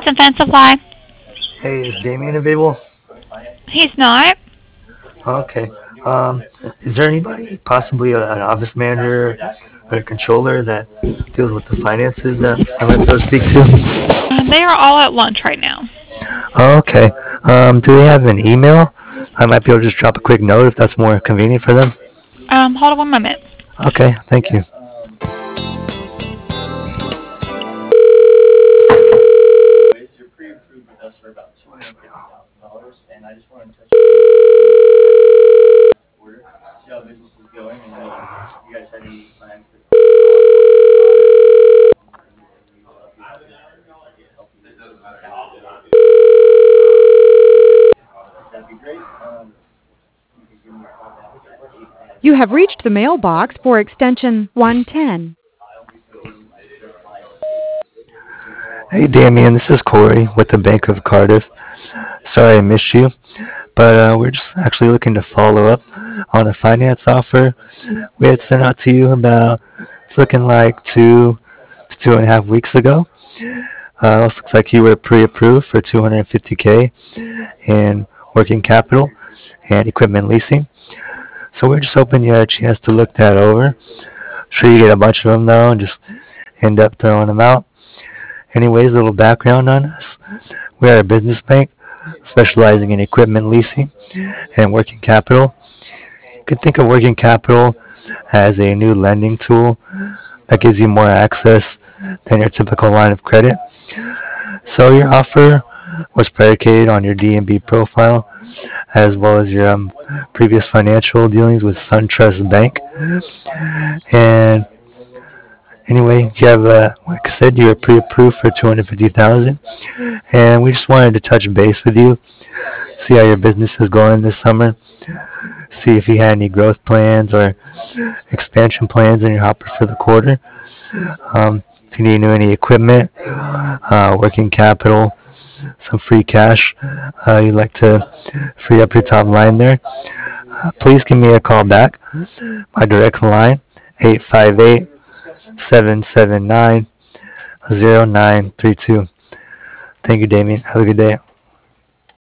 Pots and Fan Supply. Hey, is Damien available? He's not. Okay. Um, is there anybody, possibly an office manager or a controller that deals with the finances that I might be able to speak to? They are all at lunch right now. Okay. Do they have an email? I might be able to just drop a quick note if that's more convenient for them. Hold on one moment. Okay, thank you. You have reached the mailbox for extension 110. Hey, Damien, this is Corey with the Bank of Cardiff. Sorry I missed you, but we're just actually looking to follow up on a finance offer we had sent out to you about, it's looking like 2 to 2.5 weeks ago. Also looks like you were pre-approved for 250K in working capital and equipment leasing. So we're just hoping you had a chance to look that over. Sure you get a bunch of them though and just end up throwing them out. Anyways, a little background on us. We are a business bank specializing in equipment leasing and working capital. You can think of working capital as a new lending tool that gives you more access than your typical line of credit. So your offer was predicated on your DNB profile as well as your previous financial dealings with SunTrust Bank. And anyway, you have, like I said, you were pre-approved for 250,000, and we just wanted to touch base with you, see how your business is going this summer, see if you had any growth plans or expansion plans in your hopper for the quarter. If you need any equipment, working capital, some free cash, you'd like to free up your top line there, please give me a call back. My direct line, 858-779-0932. Thank you, Damien. Have a good day.